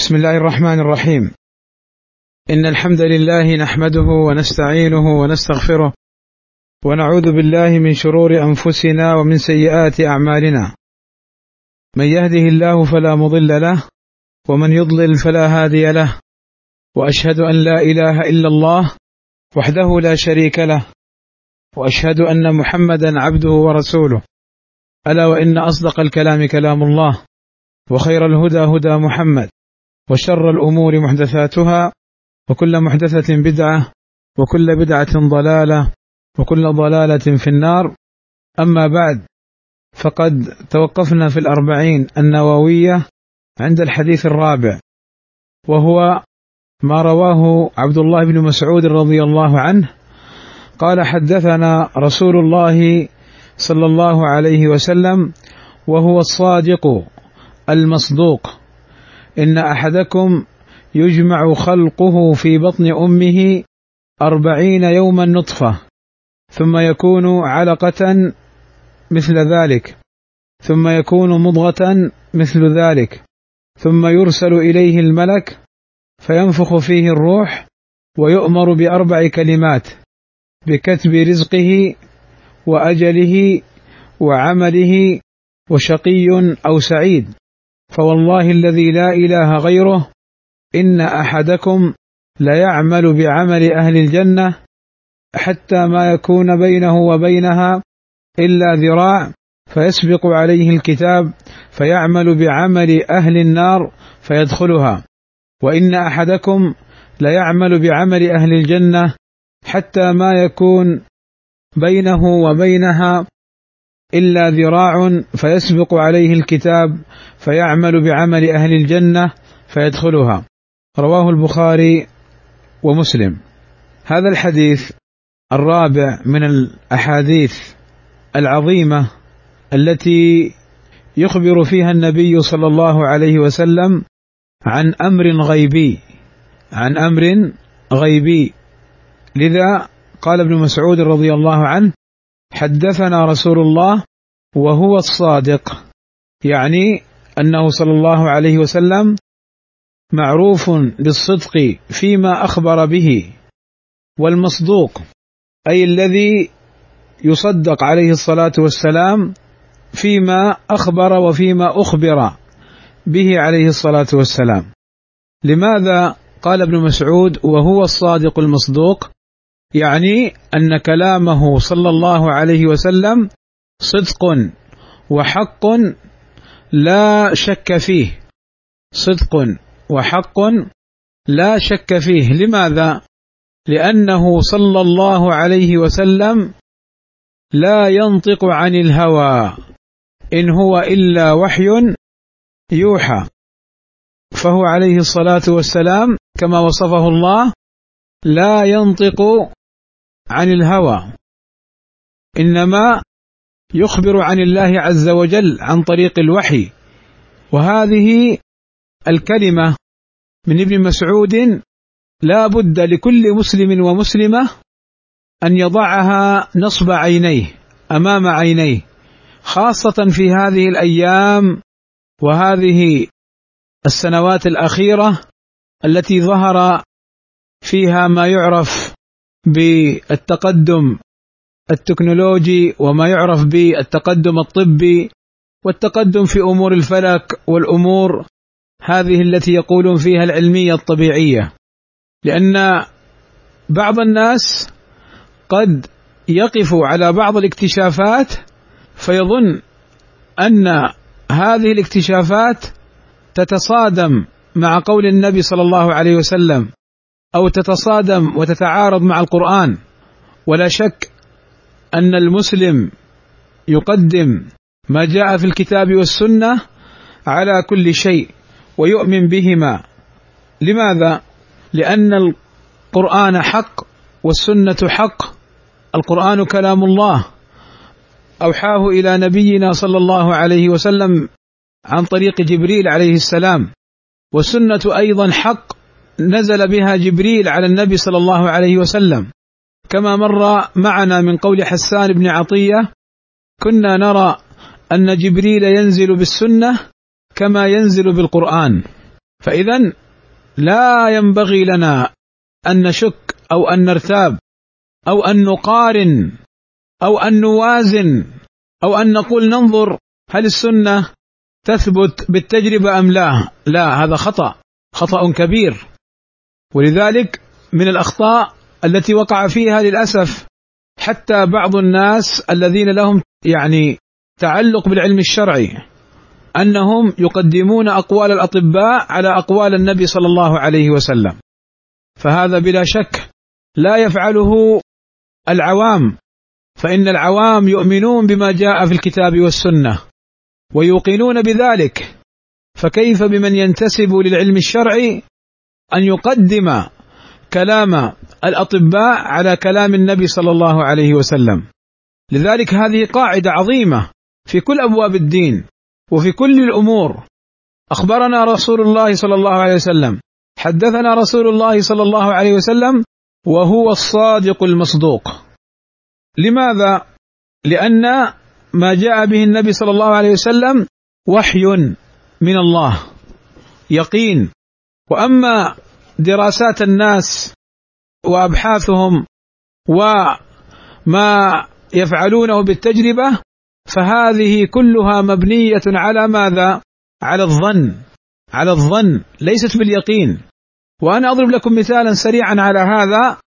بسم الله الرحمن الرحيم. إن الحمد لله نحمده ونستعينه ونستغفره ونعوذ بالله من شرور أنفسنا ومن سيئات أعمالنا. من يهده الله فلا مضل له ومن يضلل فلا هادي له، وأشهد أن لا إله إلا الله وحده لا شريك له، وأشهد أن محمدا عبده ورسوله. ألا وإن أصدق الكلام كلام الله، وخير الهدى هدى محمد، وشر الأمور محدثاتها، وكل محدثة بدعة، وكل بدعة ضلالة، وكل ضلالة في النار. أما بعد، فقد توقفنا في 40 النووية عند الحديث الرابع، وهو ما رواه عبد الله بن مسعود رضي الله عنه قال: حدثنا رسول الله صلى الله عليه وسلم وهو الصادق المصدوق: إن أحدكم يجمع خلقه في بطن أمه 40 يوما نطفة، ثم يكون علقة مثل ذلك، ثم يكون مضغة مثل ذلك، ثم يرسل إليه الملك فينفخ فيه الروح، ويؤمر ب4 كلمات: بكتب رزقه وأجله وعمله وشقي أو سعيد. فوالله الذي لا إله غيره إن أحدكم ليعمل بعمل أهل الجنة حتى ما يكون بينه وبينها إلا ذراع، فيسبق عليه الكتاب فيعمل بعمل أهل النار فيدخلها، وإن أحدكم ليعمل بعمل أهل الجنة حتى ما يكون بينه وبينها إلا ذراع، فيسبق عليه الكتاب فيعمل بعمل أهل الجنة فيدخلها. رواه البخاري ومسلم. هذا الحديث الرابع من الأحاديث العظيمة التي يخبر فيها النبي صلى الله عليه وسلم عن أمر غيبي. لذا قال ابن مسعود رضي الله عنه: حدثنا رسول الله وهو الصادق، يعني أنه صلى الله عليه وسلم معروف بالصدق فيما أخبر به، والمصدوق أي الذي يصدق عليه الصلاة والسلام فيما أخبر وفيما أخبر به عليه الصلاة والسلام. لماذا قال ابن مسعود وهو الصادق المصدوق؟ يعني أن كلامه صلى الله عليه وسلم صدق وحق لا شك فيه، صدق وحق لا شك فيه. لماذا؟ لأنه صلى الله عليه وسلم لا ينطق عن الهوى، إن هو إلا وحي يوحى. فهو عليه الصلاة والسلام كما وصفه الله لا ينطق عن الهوى، إنما يخبر عن الله عز وجل عن طريق الوحي. وهذه الكلمة من ابن مسعود لا بد لكل مسلم ومسلمة أن يضعها نصب عينيه، أمام عينيه، خاصة في هذه الأيام وهذه السنوات الأخيرة التي ظهر فيها ما يعرف بالتقدم التكنولوجي، وما يعرف بالتقدم الطبي، والتقدم في أمور الفلك والأمور هذه التي يقولون فيها العلمية الطبيعية. لأن بعض الناس قد يقف على بعض الاكتشافات فيظن أن هذه الاكتشافات تتصادم مع قول النبي صلى الله عليه وسلم، أو تتصادم وتتعارض مع القرآن. ولا شك أن المسلم يقدم ما جاء في الكتاب والسنة على كل شيء ويؤمن بهما. لماذا؟ لأن القرآن حق والسنة حق. القرآن كلام الله أوحاه إلى نبينا صلى الله عليه وسلم عن طريق جبريل عليه السلام، والسنة أيضا حق نزل بها جبريل على النبي صلى الله عليه وسلم، كما مر معنا من قول حسان بن عطية: كنا نرى أن جبريل ينزل بالسنة كما ينزل بالقرآن. فإذن لا ينبغي لنا أن نشك أو أن نرتاب أو أن نقارن أو أن نوازن أو أن نقول ننظر هل السنة تثبت بالتجربة أم لا. لا، هذا خطأ كبير. ولذلك من الأخطاء التي وقع فيها للأسف حتى بعض الناس الذين لهم تعلق بالعلم الشرعي، أنهم يقدمون أقوال الأطباء على أقوال النبي صلى الله عليه وسلم، فهذا بلا شك لا يفعله العوام، فإن العوام يؤمنون بما جاء في الكتاب والسنة ويوقنون بذلك، فكيف بمن ينتسب للعلم الشرعي أن يقدم كلام الأطباء على كلام النبي صلى الله عليه وسلم؟ لذلك هذه قاعدة عظيمة في كل أبواب الدين وفي كل الأمور. أخبرنا رسول الله صلى الله عليه وسلم، حدثنا رسول الله صلى الله عليه وسلم، وهو الصادق المصدوق. لماذا؟ لأن ما جاء به النبي صلى الله عليه وسلم وحي من الله، يقين. وأما دراسات الناس وأبحاثهم وما يفعلونه بالتجربة فهذه كلها مبنية على ماذا؟ على الظن ليست باليقين. وأنا أضرب لكم مثالا سريعا على هذا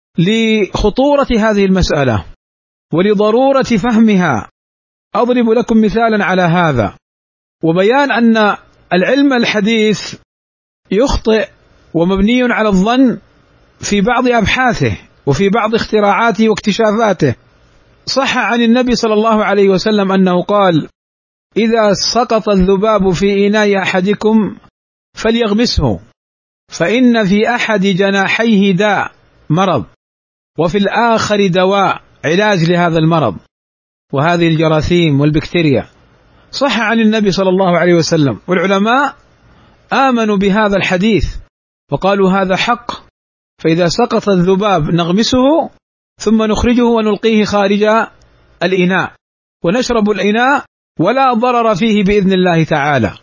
لخطورة هذه المسألة ولضرورة فهمها. أضرب لكم مثالا على هذا وبيان أن العلم الحديث يخطئ ومبني على الظن في بعض أبحاثه وفي بعض اختراعاته واكتشافاته. صح عن النبي صلى الله عليه وسلم أنه قال: إذا سقط الذباب في إناء أحدكم فليغمسه، فإن في أحد جناحيه داء مرض، وفي الآخر دواء علاج لهذا المرض، وهذه الجراثيم والبكتيريا. صح عن النبي صلى الله عليه وسلم، والعلماء آمنوا بهذا الحديث وقالوا هذا حق. فإذا سقط الذباب نغمسه ثم نخرجه ونلقيه خارج الإناء ونشرب الإناء ولا ضرر فيه بإذن الله تعالى.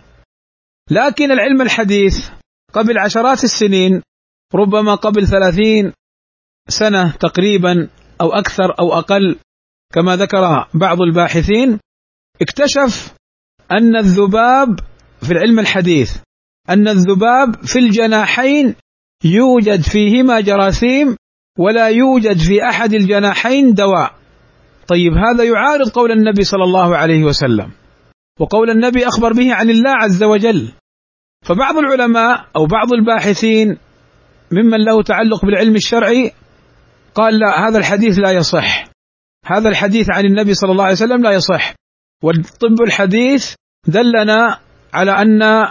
لكن العلم الحديث قبل عشرات السنين، ربما قبل 30 سنة تقريبا أو أكثر أو أقل كما ذكر بعض الباحثين، اكتشف أن الذباب في العلم الحديث أن الذباب في الجناحين يوجد فيهما جراثيم ولا يوجد في أحد الجناحين دواء. طيب هذا يعارض قول النبي صلى الله عليه وسلم، وقول النبي أخبر به عن الله عز وجل. فبعض العلماء أو بعض الباحثين ممن له تعلق بالعلم الشرعي قال: لا، هذا الحديث لا يصح، هذا الحديث عن النبي صلى الله عليه وسلم لا يصح. والطب الحديث دلنا على أن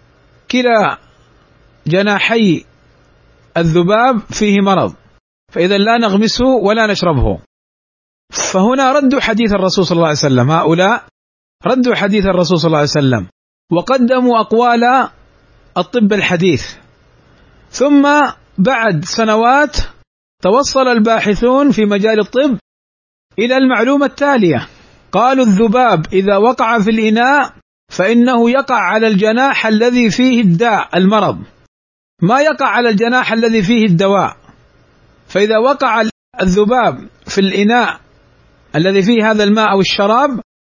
كلا جناحي الذباب فيه مرض، فإذا لا نغمسه ولا نشربه. فهنا ردوا حديث الرسول صلى الله عليه وسلم، هؤلاء ردوا حديث الرسول صلى الله عليه وسلم وقدموا أقوال الطب الحديث. ثم بعد سنوات توصل الباحثون في مجال الطب إلى المعلومة التالية: قالوا الذباب إذا وقع في الإناء فإنه يقع على الجناح الذي فيه الداء المرض، ما يقع على الجناح الذي فيه الدواء. فإذا وقع الذباب في الإناء الذي فيه هذا الماء أو الشراب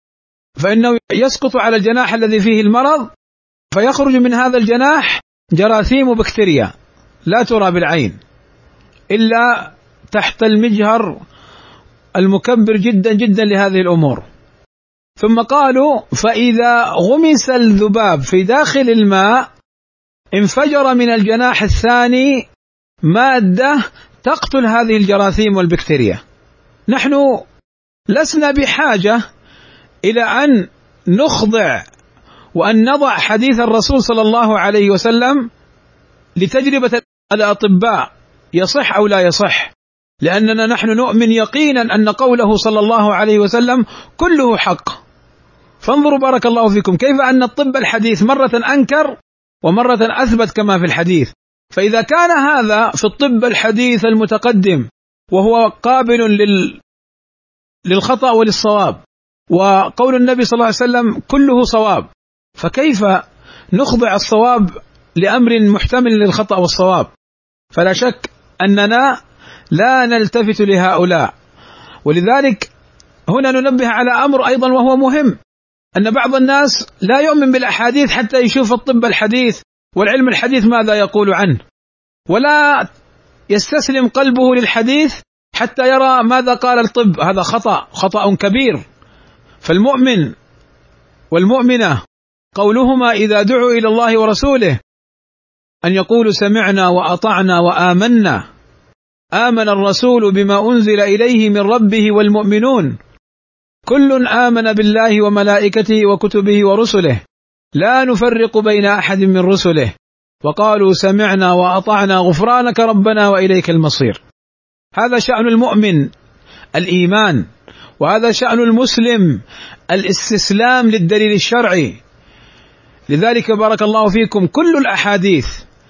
فإنه يسقط على الجناح الذي فيه المرض، فيخرج من هذا الجناح جراثيم وبكتيريا لا ترى بالعين إلا تحت المجهر المكبر جدا جدا لهذه الأمور. ثم قالوا: فإذا غمس الذباب في داخل الماء انفجر من الجناح الثاني مادة تقتل هذه الجراثيم والبكتيريا. نحن لسنا بحاجة إلى أن نخضع وأن نضع حديث الرسول صلى الله عليه وسلم لتجربة الأطباء يصح أو لا يصح، لأننا نحن نؤمن يقينا أن قوله صلى الله عليه وسلم كله حق. فانظروا بارك الله فيكم كيف أن الطب الحديث مرة أنكر ومرة أثبت كما في الحديث. فإذا كان هذا في الطب الحديث المتقدم وهو قابل للخطأ وللصواب، وقول النبي صلى الله عليه وسلم كله صواب، فكيف نخضع الصواب لأمر محتمل للخطأ والصواب، فلا شك أننا لا نلتفت لهؤلاء. ولذلك هنا ننبه على أمر أيضا وهو مهم، أن بعض الناس لا يؤمن بالأحاديث حتى يشوف الطب الحديث والعلم الحديث ماذا يقول عنه، ولا يستسلم قلبه للحديث حتى يرى ماذا قال الطب. هذا خطأ كبير. فالمؤمن والمؤمنة قولهما إذا دعوا إلى الله ورسوله أن يقولوا سمعنا وأطعنا وآمنا. آمن الرسول بما أنزل إليه من ربه والمؤمنون كل آمن بالله وملائكته وكتبه ورسله لا نفرق بين أحد من رسله وقالوا سمعنا وأطعنا غفرانك ربنا وإليك المصير. هذا شأن المؤمن الإيمان، وهذا شأن المسلم الاستسلام للدليل الشرعي. لذلك بارك الله فيكم كل الأحاديث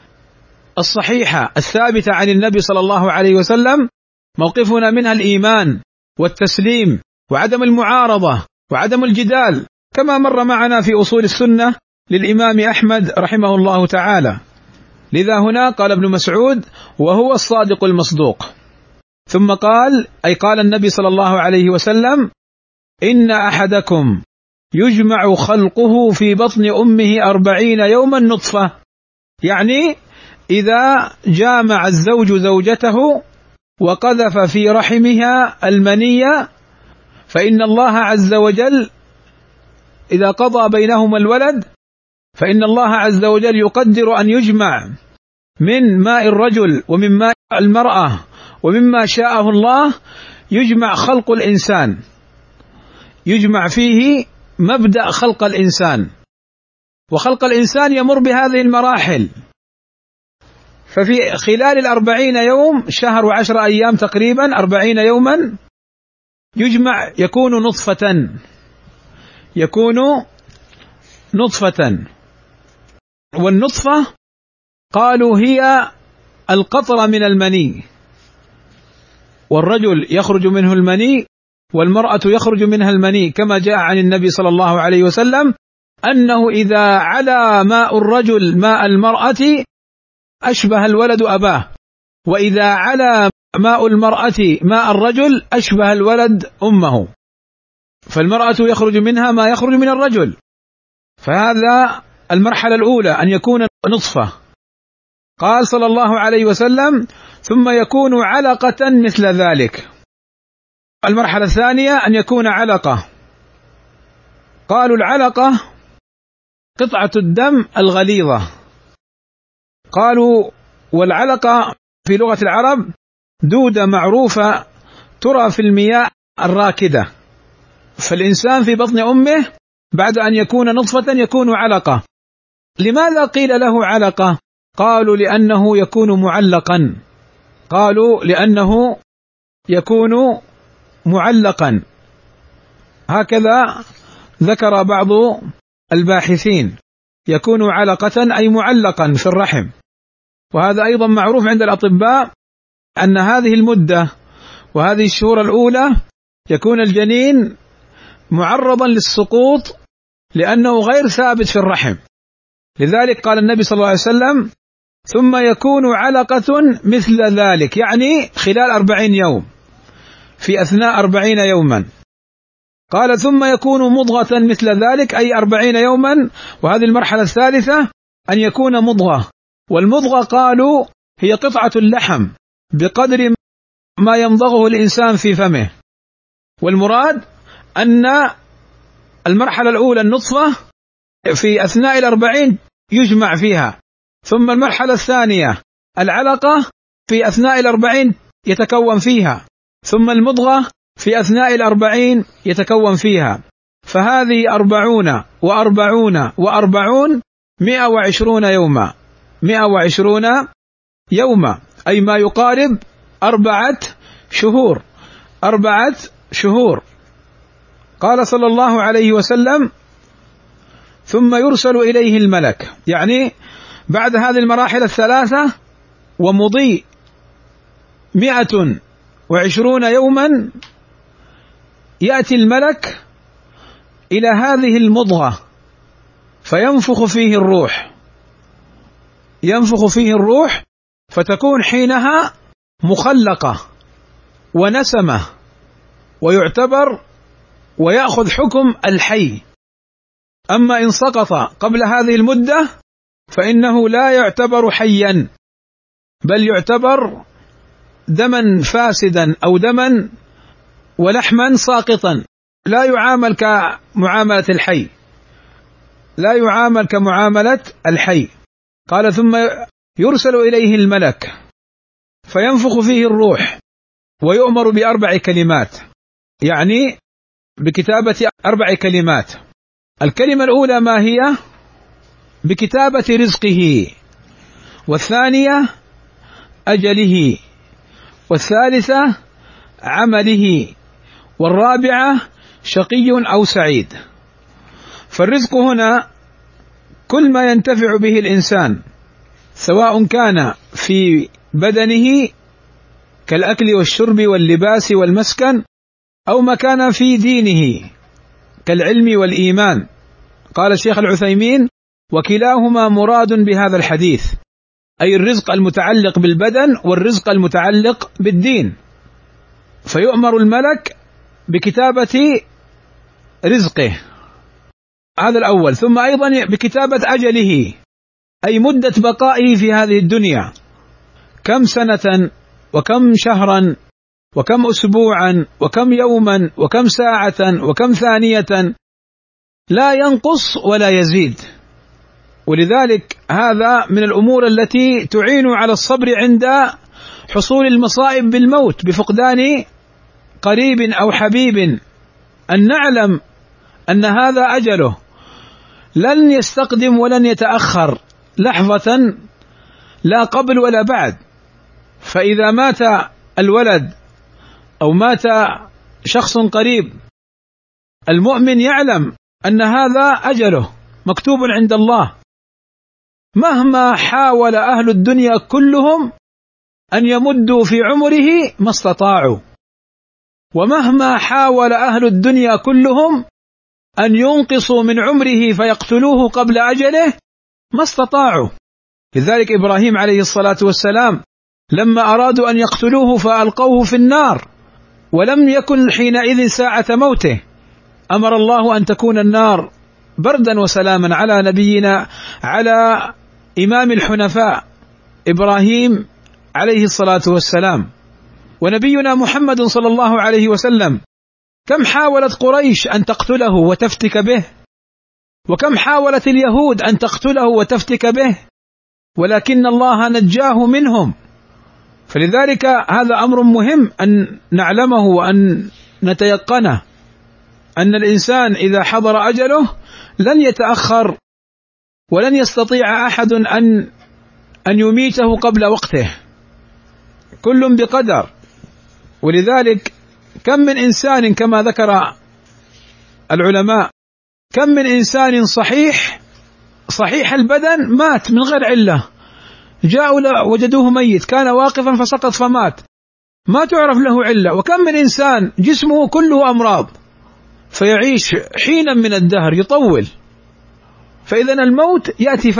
الصحيحة الثابتة عن النبي صلى الله عليه وسلم موقفنا منها الإيمان والتسليم وعدم المعارضة وعدم الجدال، كما مر معنا في أصول السنة للإمام أحمد رحمه الله تعالى. لذا هنا قال ابن مسعود وهو الصادق المصدوق، ثم قال أي قال النبي صلى الله عليه وسلم إن أحدكم يجمع خلقه في بطن أمه 40 يوما نطفة، يعني إذا جامع الزوج زوجته وقذف في رحمها المنية فإن الله عز وجل إذا قضى بينهما الولد فإن الله عز وجل يقدر أن يجمع من ماء الرجل ومن ماء المرأة ومما شاءه الله، يجمع خلق الإنسان، يجمع فيه مبدأ خلق الإنسان. وخلق الإنسان يمر بهذه المراحل، ففي خلال 40 يوم، شهر و10 أيام تقريبا، 40 يوما يجمع يكون نطفة. والنطفة قالوا هي القطرة من المني، والرجل يخرج منه المني والمرأة يخرج منها المني، كما جاء عن النبي صلى الله عليه وسلم أنه إذا علا ماء الرجل ماء المرأة أشبه الولد أباه، وإذا علا ماء المرأة ماء الرجل أشبه الولد أمه، فالمرأة يخرج منها ما يخرج من الرجل. فهذا المرحلة الأولى أن يكون نطفة. قال صلى الله عليه وسلم ثم يكون علقة مثل ذلك. المرحلة الثانية أن يكون علقة. قالوا العلقة قطعة الدم الغليظة. قالوا والعلقة في لغة العرب دودة معروفة ترى في المياه الراكدة. فالإنسان في بطن أمه بعد أن يكون نطفة يكون علقة. لماذا قيل له علقة؟ قالوا لأنه يكون معلقا. قالوا لأنه يكون معلقا، هكذا ذكر بعض الباحثين، يكون علقة أي معلقا في الرحم. وهذا أيضا معروف عند الأطباء أن هذه المدة وهذه الشهور الأولى يكون الجنين معرضا للسقوط لأنه غير ثابت في الرحم. لذلك قال النبي صلى الله عليه وسلم ثم يكون علقة مثل ذلك، يعني خلال 40 يوم، في أثناء 40 يوما. قال ثم يكون مضغة مثل ذلك، أي 40 يوما. وهذه المرحلة الثالثة أن يكون مضغة. والمضغة قالوا هي قطعة اللحم بقدر ما يمضغه الإنسان في فمه. والمراد أن المرحلة الأولى النطفة في أثناء 40 يجمع فيها، ثم المرحلة الثانية العلقة في أثناء 40 يتكون فيها، ثم المضغة في أثناء 40 يتكون فيها. فهذه 40 و40 و40 120 يوما، 120 يوما، أي ما يقارب 4 شهور، 4 شهور. قال صلى الله عليه وسلم ثم يرسل إليه الملك، يعني بعد هذه المراحل الثلاثة ومضي 120 يوما يأتي الملك إلى هذه المضغة فينفخ فيه الروح. ينفخ فيه الروح، فتكون حينها مخلقة ونسمة، ويعتبر ويأخذ حكم الحي. أما إن سقط قبل هذه المدة فإنه لا يعتبر حيا، بل يعتبر دما فاسدا أو دما ولحما ساقطا، لا يعامل كمعاملة الحي، لا يعامل كمعاملة الحي. قال: ثم يرسل إليه الملك فينفخ فيه الروح، ويؤمر ب4 كلمات، يعني بكتابة 4 كلمات. الكلمة الأولى ما هي؟ بكتابة رزقه، والثانية أجله، والثالثة عمله، والرابعة شقي أو سعيد. فالرزق هنا كل ما ينتفع به الإنسان، سواء كان في بدنه كالأكل والشرب واللباس والمسكن، أو ما كان في دينه كالعلم والإيمان. قال الشيخ العثيمين: وكلاهما مراد بهذا الحديث، أي الرزق المتعلق بالبدن والرزق المتعلق بالدين. فيؤمر الملك بكتابة رزقه، هذا الأول. ثم أيضا بكتابة أجله، أي مدة بقائه في هذه الدنيا، كم سنة وكم شهرا وكم أسبوعا وكم يوما وكم ساعة وكم ثانية، لا ينقص ولا يزيد. ولذلك هذا من الأمور التي تعين على الصبر عند حصول المصائب بالموت، بفقدان قريب أو حبيب، أن نعلم أن هذا أجله، لن يستقدم ولن يتأخر لحظة، لا قبل ولا بعد. فإذا مات الولد أو مات شخص قريب، المؤمن يعلم أن هذا أجله مكتوب عند الله، مهما حاول أهل الدنيا كلهم أن يمدوا في عمره ما استطاعوا، ومهما حاول أهل الدنيا كلهم أن ينقصوا من عمره فيقتلوه قبل أجله ما استطاعوا. لذلك إبراهيم عليه الصلاة والسلام لما أرادوا أن يقتلوه فألقوه في النار، ولم يكن حينئذ ساعة موته، أمر الله أن تكون النار بردا وسلاما على نبينا، على إمام الحنفاء إبراهيم عليه الصلاة والسلام. ونبينا محمد صلى الله عليه وسلم كم حاولت قريش أن تقتله وتفتك به، وكم حاولت اليهود أن تقتله وتفتك به، ولكن الله نجاه منهم. فلذلك هذا أمر مهم أن نعلمه وأن نتيقنه، أن الإنسان إذا حضر أجله لن يتأخر، ولن يستطيع أحد أن يميته قبل وقته، كل بقدر. ولذلك كم من إنسان كما ذكر العلماء، كم من إنسان صحيح البدن مات من غير علة، جاءوا وجدوه ميت، كان واقفا فسقط فمات، ما تعرف له علة. وكم من إنسان جسمه كله أمراض فيعيش حينا من الدهر يطول. فإذا الموت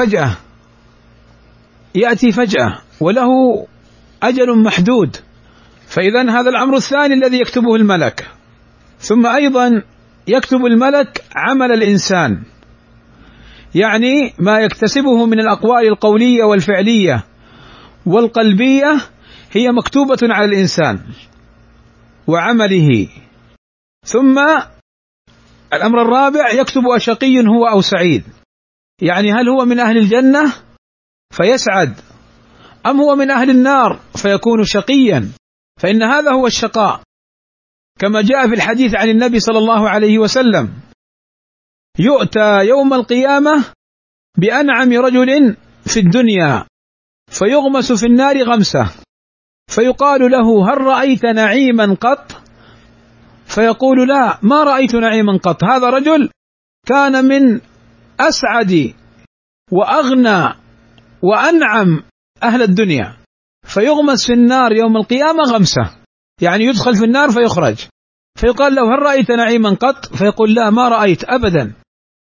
يأتي فجأة وله أجل محدود. فإذا هذا الأمر الثاني الذي يكتبه الملك. ثم أيضا يكتب الملك عمل الإنسان، يعني ما يكتسبه من الأقوال القولية والفعلية والقلبية هي مكتوبة على الإنسان وعمله. ثم الأمر الرابع يكتب أشقي هو أو سعيد، يعني هل هو من أهل الجنة فيسعد، أم هو من أهل النار فيكون شقيا، فإن هذا هو الشقاء، كما جاء في الحديث عن النبي صلى الله عليه وسلم: يؤتى يوم القيامة بأنعم رجل في الدنيا فيغمس في النار غمسة، فيقال له: هل رأيت نعيما قط؟ فيقول: لا، ما رأيت نعيما قط. هذا رجل كان من أسعد وأغنى وأنعم أهل الدنيا، فيغمس في النار يوم القيامة غمسة، يعني يدخل في النار فيخرج، فيقال له: هل رأيت نعيما قط؟ فيقول: لا، ما رأيت أبدا.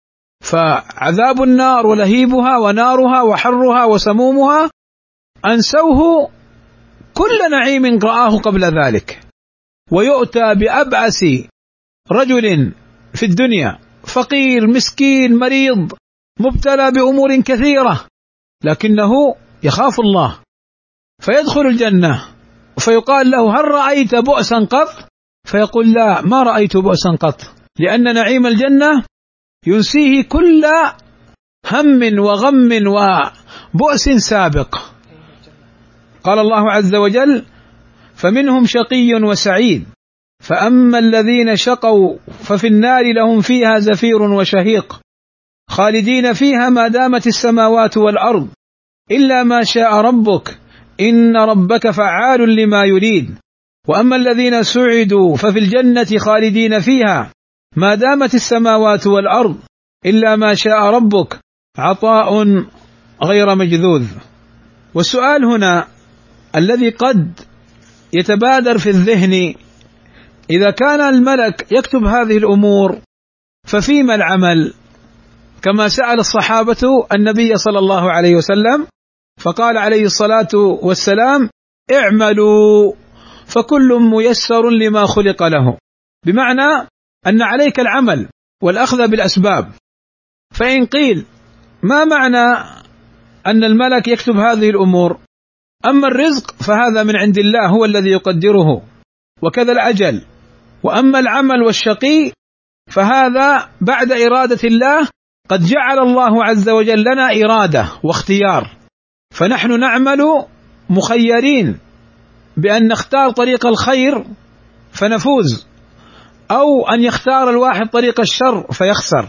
فعذاب النار ولهيبها ونارها وحرها وسمومها أنسوه كل نعيم رآه قبل ذلك، ويؤتى بأبأس رجل في الدنيا، فقير مسكين مريض مبتلى بأمور كثيرة، لكنه يخاف الله، فيدخل الجنة فيقال له: هل رأيت بؤسا قط؟ فيقول: لا، ما رأيت بؤسا قط، لأن نعيم الجنة ينسيه كل هم وغم وبؤس سابق. قال الله عز وجل: فمنهم شقي وسعيد، فأما الذين شقوا ففي النار لهم فيها زفير وشهيق خالدين فيها ما دامت السماوات والأرض إلا ما شاء ربك إن ربك فعال لما يريد. وأما الذين سعدوا ففي الجنة خالدين فيها ما دامت السماوات والأرض إلا ما شاء ربك عطاء غير مجذوذ. والسؤال هنا الذي قد يتبادر في الذهن: إذا كان الملك يكتب هذه الأمور ففيما العمل؟ كما سأل الصحابة النبي صلى الله عليه وسلم فقال عليه الصلاة والسلام: اعملوا فكل ميسر لما خلق له، بمعنى أن عليك العمل والأخذ بالأسباب. فإن قيل: ما معنى أن الملك يكتب هذه الأمور؟ أما الرزق فهذا من عند الله، هو الذي يقدره، وكذا الأجل. وأما العمل والشقي فهذا بعد إرادة الله، قد جعل الله عز وجل لنا إرادة واختيار، فنحن نعمل مخيرين بأن نختار طريق الخير فنفوز، أو أن يختار الواحد طريق الشر فيخسر.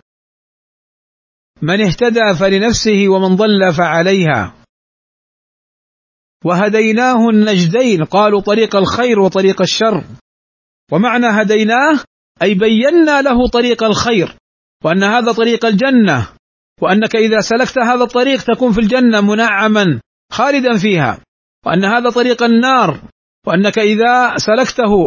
من اهتدى فلنفسه ومن ضل فعليها، وهديناه النجدين، قالوا طريق الخير وطريق الشر. ومعنى هديناه أي بينا له طريق الخير، وأن هذا طريق الجنة، وأنك إذا سلكت هذا الطريق تكون في الجنة منعما خالدا فيها، وأن هذا طريق النار، وأنك إذا سلكته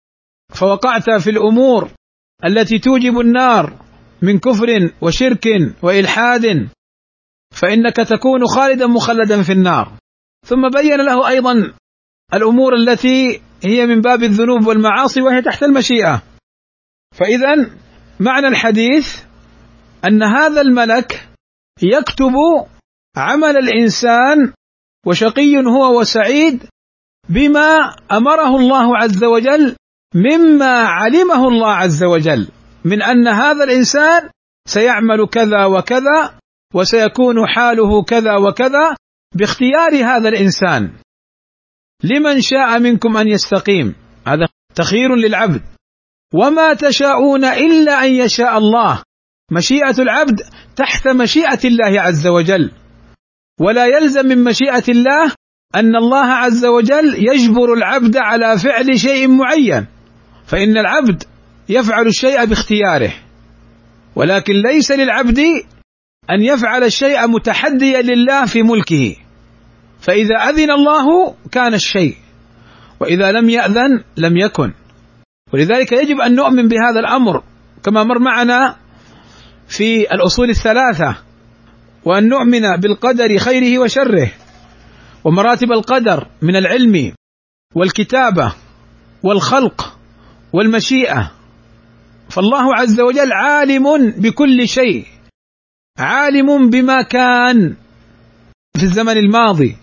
فوقعت في الأمور التي توجب النار من كفر وشرك وإلحاد فإنك تكون خالدا مخلدا في النار. ثم بين له أيضا الأمور التي هي من باب الذنوب والمعاصي وهي تحت المشيئة. فإذا معنى الحديث أن هذا الملك يكتب عمل الإنسان، وشقي هو وسعيد، بما أمره الله عز وجل مما علمه الله عز وجل من أن هذا الإنسان سيعمل كذا وكذا وسيكون حاله كذا وكذا باختيار هذا الإنسان. لمن شاء منكم أن يستقيم، هذا تخيير للعبد. وما تشاءون إلا أن يشاء الله، مشيئة العبد تحت مشيئة الله عز وجل، ولا يلزم من مشيئة الله أن الله عز وجل يجبر العبد على فعل شيء معين، فإن العبد يفعل الشيء باختياره، ولكن ليس للعبد أن يفعل الشيء متحديا لله في ملكه، فإذا أذن الله كان الشيء، وإذا لم يأذن لم يكن. ولذلك يجب أن نؤمن بهذا الأمر كما مر معنا في الأصول الثلاثة، وأن نؤمن بالقدر خيره وشره، ومراتب القدر من العلم والكتابة والخلق والمشيئة. فالله عز وجل عالم بكل شيء، عالم بما كان في الزمن الماضي،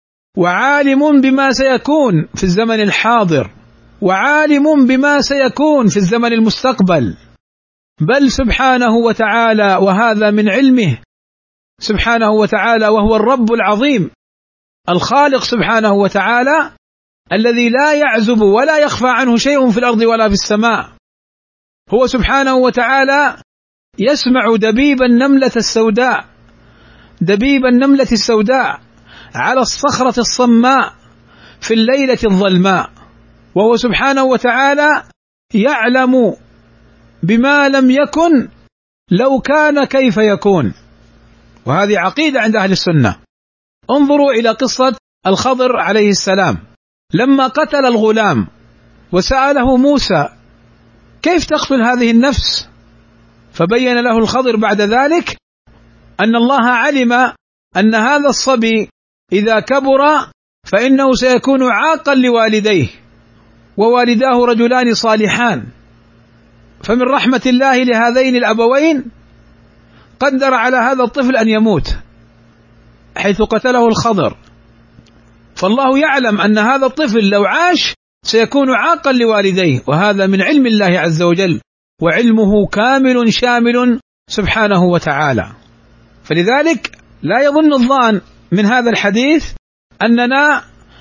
وعالم بما سيكون في الزمن الحاضر، وعالم بما سيكون في الزمن المستقبل. بل سبحانه وتعالى، وهذا من علمه سبحانه وتعالى، وهو الرب العظيم الخالق سبحانه وتعالى الذي لا يعزب ولا يخفى عنه شيء في الأرض ولا في السماء. هو سبحانه وتعالى يسمع دبيب النملة السوداء، دبيب النملة السوداء على الصخرة الصماء في الليلة الظلماء، وهو سبحانه وتعالى يعلم بما لم يكن لو كان كيف يكون. وهذه عقيدة عند أهل السنة. انظروا إلى قصة الخضر عليه السلام لما قتل الغلام وسأله موسى: كيف تقتل هذه النفس؟ فبين له الخضر بعد ذلك أن الله علم أن هذا الصبي إذا كبر فإنه سيكون عاقا لوالديه، ووالداه رجلان صالحان، فمن رحمة الله لهذين الأبوين قدر على هذا الطفل أن يموت حيث قتله الخضر. فالله يعلم أن هذا الطفل لو عاش سيكون عاقا لوالديه، وهذا من علم الله عز وجل، وعلمه كامل شامل سبحانه وتعالى. فلذلك لا يظن الظان من هذا الحديث أننا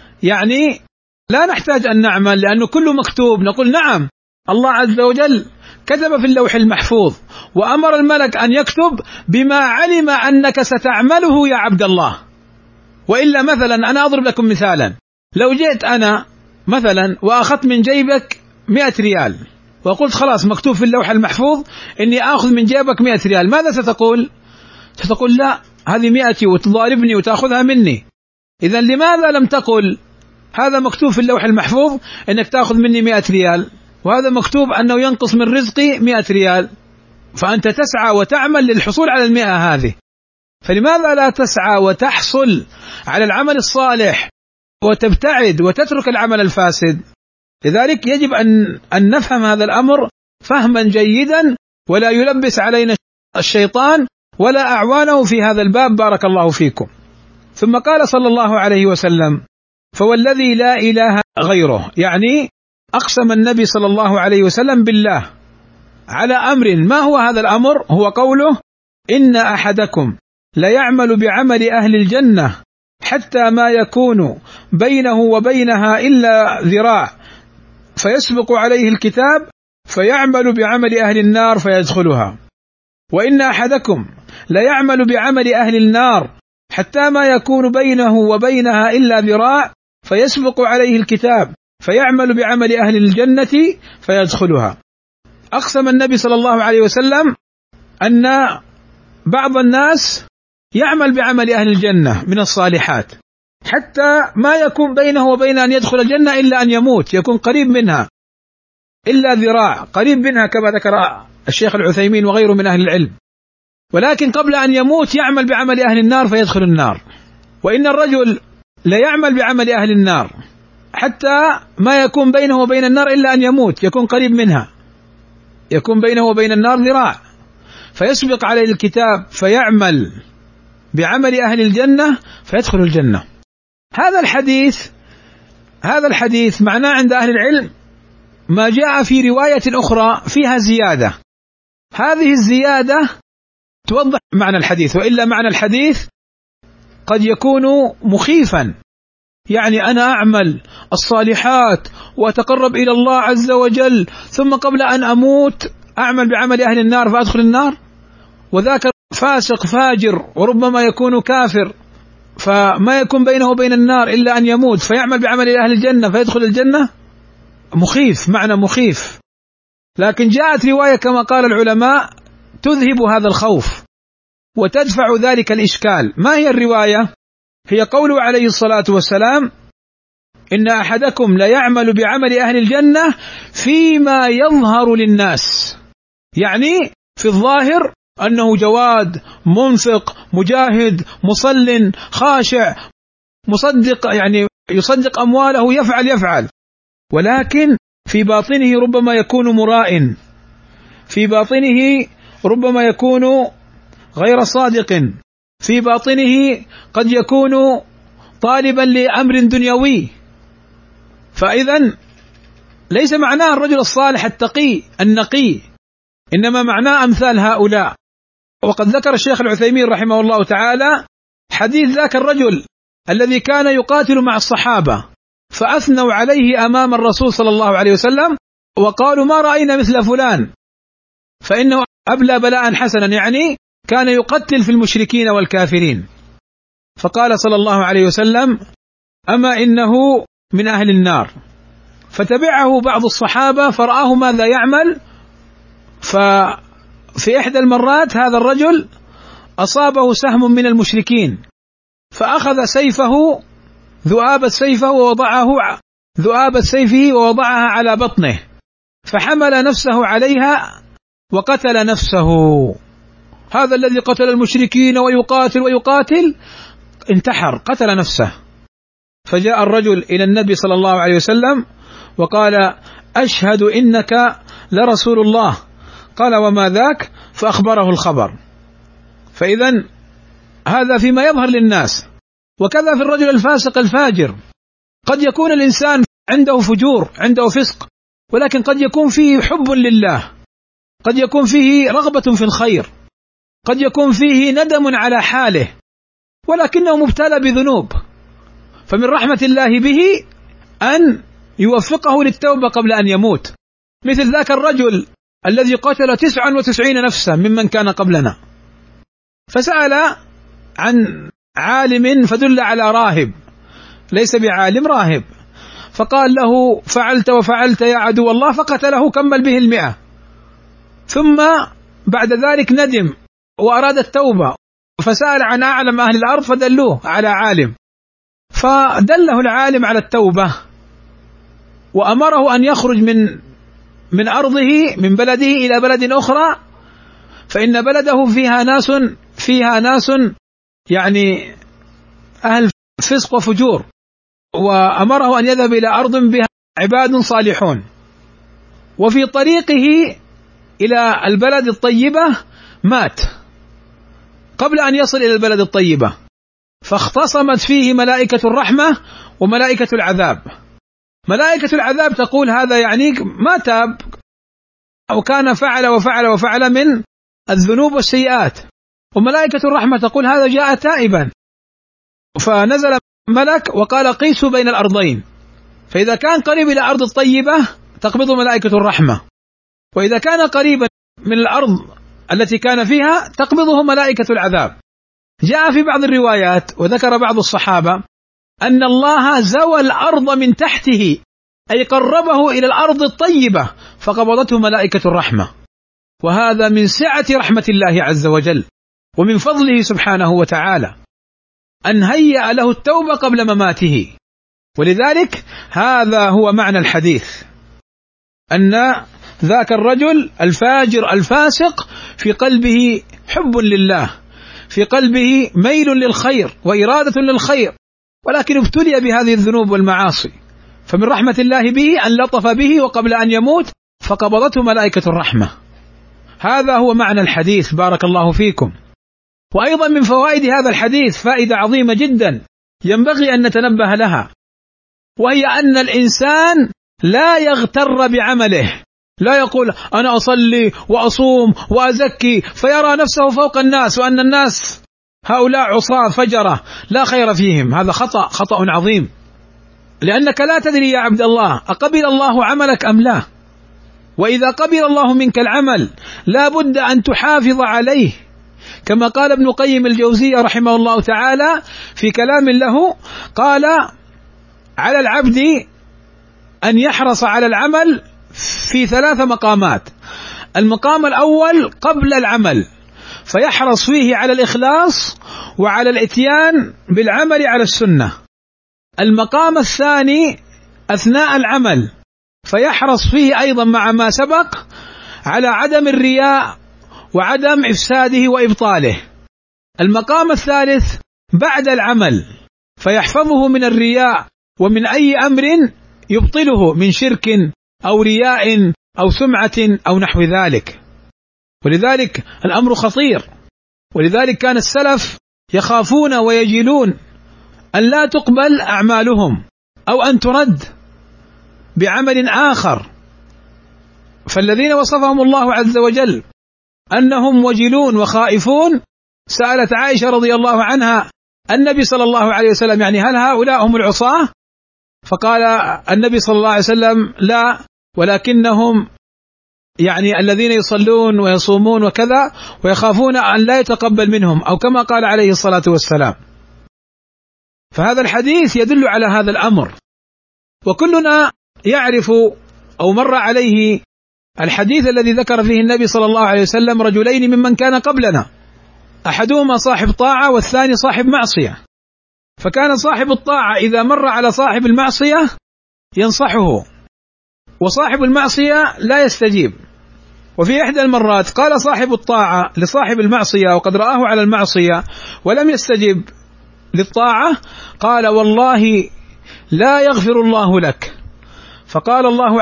لا نحتاج أن نعمل لأنه كله مكتوب. نقول نعم، الله عز وجل كتب في اللوح المحفوظ وأمر الملك أن يكتب بما علم أنك ستعمله يا عبد الله. وإلا مثلا أنا أضرب لكم مثالا، لو جئت أنا مثلا وأخذت من جيبك 100 ريال وقلت خلاص مكتوب في اللوح المحفوظ إني آخذ من جيبك 100 ريال، ماذا ستقول؟ ستقول لا، هذه 100 وتضاربني وتأخذها مني. إذن لماذا لم تقل هذا مكتوب في اللوح المحفوظ إنك تأخذ مني 100 ريال، وهذا مكتوب أنه ينقص من رزقي 100 ريال، فأنت تسعى وتعمل للحصول على 100 هذه. فلماذا لا تسعى وتحصل على العمل الصالح وتبتعد وتترك العمل الفاسد؟ لذلك يجب أن نفهم هذا الأمر فهما جيدا، ولا يلبس علينا الشيطان ولا أعوانه في هذا الباب، بارك الله فيكم. ثم قال صلى الله عليه وسلم: فوالذي لا إله غيره، يعني أقسم النبي صلى الله عليه وسلم بالله على أمر. ما هو هذا الأمر؟ هو قوله: إن أحدكم ليعمل بعمل أهل الجنة حتى ما يكون بينه وبينها إلا ذراع فيسبق عليه الكتاب فيعمل بعمل أهل النار فيدخلها، وإن أحدكم ليعمل بعمل أهل النار حتى ما يكون بينه وبينها إلا ذراع فيسبق عليه الكتاب فيعمل بعمل أهل الجنة فيدخلها. أقسم النبي صلى الله عليه وسلم أن بعض الناس يعمل بعمل أهل الجنة من الصالحات حتى ما يكون بينه وبين أن يدخل الجنة إلا أن يموت، يكون قريب منها، إلا ذراع، قريب منها كما ذكر الشيخ العثيمين وغيره من أهل العلم. ولكن قبل أن يموت يعمل بعمل أهل النار فيدخل النار. وإن الرجل لا يعمل بعمل أهل النار حتى ما يكون بينه وبين النار إلا أن يموت، يكون قريب منها، يكون بينه وبين النار ذراع، فيسبق عليه الكتاب فيعمل بعمل أهل الجنة فيدخل الجنة. هذا الحديث معناه عند أهل العلم ما جاء في رواية أخرى فيها زيادة، هذه الزيادة توضح معنى الحديث، وإلا معنى الحديث قد يكون مخيفا. يعني أنا أعمل الصالحات وأتقرب إلى الله عز وجل، ثم قبل أن أموت أعمل بعمل أهل النار فأدخل النار، وذاك فاسق فاجر وربما يكون كافر، فما يكون بينه وبين النار إلا أن يموت فيعمل بعمل أهل الجنة فيدخل الجنة. مخيف، معنى مخيف. لكن جاءت رواية كما قال العلماء تذهب هذا الخوف وتدفع ذلك الإشكال. ما هي الرواية؟ هي قوله عليه الصلاة والسلام: إن أحدكم لا يعمل بعمل أهل الجنة فيما يظهر للناس، يعني في الظاهر أنه جواد منفق مجاهد مصل خاشع مصدق، يعني يصدق أمواله يفعل، ولكن في باطنه ربما يكون مراء، في باطنه ربما يكون غير صادق، في باطنه قد يكون طالبا لأمر دنيوي. فإذن ليس معناه الرجل الصالح التقي النقي، إنما معناه أمثال هؤلاء. وقد ذكر الشيخ العثيمين رحمه الله تعالى حديث ذاك الرجل الذي كان يقاتل مع الصحابة فأثنوا عليه أمام الرسول صلى الله عليه وسلم وقالوا: ما رأينا مثل فلان، فإنه أبلى بلاء حسنا، يعني كان يقتل في المشركين والكافرين. فقال صلى الله عليه وسلم: أما إنه من أهل النار. فتبعه بعض الصحابة فرآه ماذا يعمل، ففي إحدى المرات هذا الرجل أصابه سهم من المشركين فأخذ سيفه ذؤاب سيفه ووضعها على بطنه، فحمل نفسه عليها وقتل نفسه. هذا الذي قتل المشركين ويقاتل انتحر، قتل نفسه. فجاء الرجل إلى النبي صلى الله عليه وسلم وقال: أشهد إنك لرسول الله. قال: وما ذاك؟ فأخبره الخبر. فإذا هذا فيما يظهر للناس. وكذا في الرجل الفاسق الفاجر، قد يكون الإنسان عنده فجور، عنده فسق، ولكن قد يكون فيه حب لله، قد يكون فيه رغبة في الخير، قد يكون فيه ندم على حاله، ولكنه مبتلى بذنوب، فمن رحمة الله به أن يوفقه للتوبة قبل أن يموت. مثل ذاك الرجل الذي قتل 99 نفسا ممن كان قبلنا، فسأل عن عالم فدل على راهب، ليس بعالم، راهب، فقال له: فعلت وفعلت يا عدو الله، فقتله، كمل به 100. ثم بعد ذلك ندم وأراد التوبة، فسأل عن أعلم أهل الأرض فدلوه على عالم، فدله العالم على التوبة وأمره أن يخرج من أرضه، من بلده إلى بلد أخرى، فإن بلده فيها ناس يعني أهل فسق وفجور، وأمره أن يذهب إلى أرض بها عباد صالحون. وفي طريقه إلى البلد الطيبة مات قبل أن يصل إلى البلد الطيبة، فاختصمت فيه ملائكة الرحمة وملائكة العذاب. ملائكة العذاب تقول: هذا يعنيك ما تاب، أو كان فعل وفعل وفعل من الذنوب والسيئات. وملائكة الرحمة تقول: هذا جاء تائبا. فنزل ملك وقال: قيسوا بين الأرضين، فإذا كان قريب إلى أرض الطيبة تقبض ملائكة الرحمة، وإذا كان قريبا من الأرض التي كان فيها تقبضه ملائكة العذاب. جاء في بعض الروايات وذكر بعض الصحابة أن الله زوى الأرض من تحته، أي قربه إلى الأرض الطيبة، فقبضته ملائكة الرحمة. وهذا من سعة رحمة الله عز وجل ومن فضله سبحانه وتعالى أن هيأ له التوبة قبل مماته. ولذلك هذا هو معنى الحديث، أن ذاك الرجل الفاجر الفاسق في قلبه حب لله، في قلبه ميل للخير وإرادة للخير، ولكن ابتلي بهذه الذنوب والمعاصي، فمن رحمة الله به أن لطف به وقبل أن يموت فقبضته ملائكة الرحمة. هذا هو معنى الحديث، بارك الله فيكم. وأيضا من فوائد هذا الحديث فائدة عظيمة جدا ينبغي أن نتنبه لها، وهي أن الإنسان لا يغتر بعمله، لا يقول أنا أصلي وأصوم وأزكي فيرى نفسه فوق الناس، وأن الناس هؤلاء عصاة فجرة لا خير فيهم. هذا خطأ عظيم، لأنك لا تدري يا عبد الله أقبل الله عملك أم لا. وإذا قبل الله منك العمل لا بد أن تحافظ عليه، كما قال ابن قيم الجوزية رحمه الله تعالى في كلام له، قال: على العبد أن يحرص على العمل في 3 مقامات. المقام الأول قبل العمل، فيحرص فيه على الإخلاص وعلى الإتيان بالعمل على السنة. المقام الثاني أثناء العمل، فيحرص فيه أيضا مع ما سبق على عدم الرياء وعدم إفساده وإبطاله. المقام الثالث بعد العمل، فيحفظه من الرياء ومن أي أمر يبطله من شرك أو رياء أو سمعة أو نحو ذلك. ولذلك الأمر خطير، ولذلك كان السلف يخافون ويجلون أن لا تقبل أعمالهم أو أن ترد بعمل آخر. فالذين وصفهم الله عز وجل أنهم وجلون وخائفون، سألت عائشة رضي الله عنها النبي صلى الله عليه وسلم: يعني هل هؤلاء هم العصاة؟ فقال النبي صلى الله عليه وسلم: لا، ولكنهم يعني الذين يصلون ويصومون وكذا ويخافون أن لا يتقبل منهم، أو كما قال عليه الصلاة والسلام. فهذا الحديث يدل على هذا الأمر، وكلنا يعرف أو مر عليه الحديث الذي ذكر فيه النبي صلى الله عليه وسلم رجلين ممن كان قبلنا، أحدهما صاحب طاعة والثاني صاحب معصية. فكان صاحب الطاعة إذا مر على صاحب المعصية ينصحه، وصاحب المعصية لا يستجيب، وفي إحدى المرات قال صاحب الطاعة لصاحب المعصية وقد رآه على المعصية ولم يستجب للطاعة، قال والله لا يغفر الله لك. فقال الله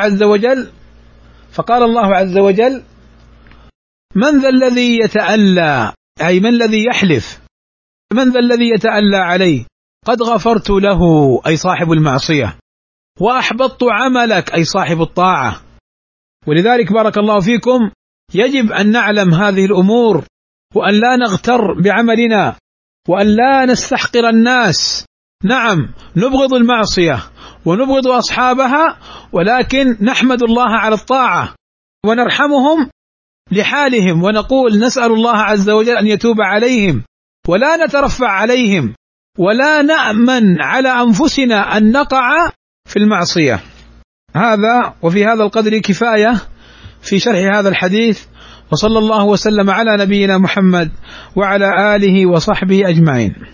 عز وجل من ذا الذي يتألى، أي من الذي يحلف، من ذا الذي يتألى عليه، قد غفرت له أي صاحب المعصية، وأحبطت عملك أي صاحب الطاعة. ولذلك بارك الله فيكم يجب أن نعلم هذه الأمور، وأن لا نغتر بعملنا، وأن لا نستحقر الناس. نعم نبغض المعصية ونبغض أصحابها، ولكن نحمد الله على الطاعة ونرحمهم لحالهم، ونقول نسأل الله عز وجل أن يتوب عليهم، ولا نترفع عليهم، ولا نأمن على أنفسنا أن نقع في المعصية. هذا وفي هذا القدر كفاية في شرح هذا الحديث، وصلى الله وسلم على نبينا محمد وعلى آله وصحبه أجمعين.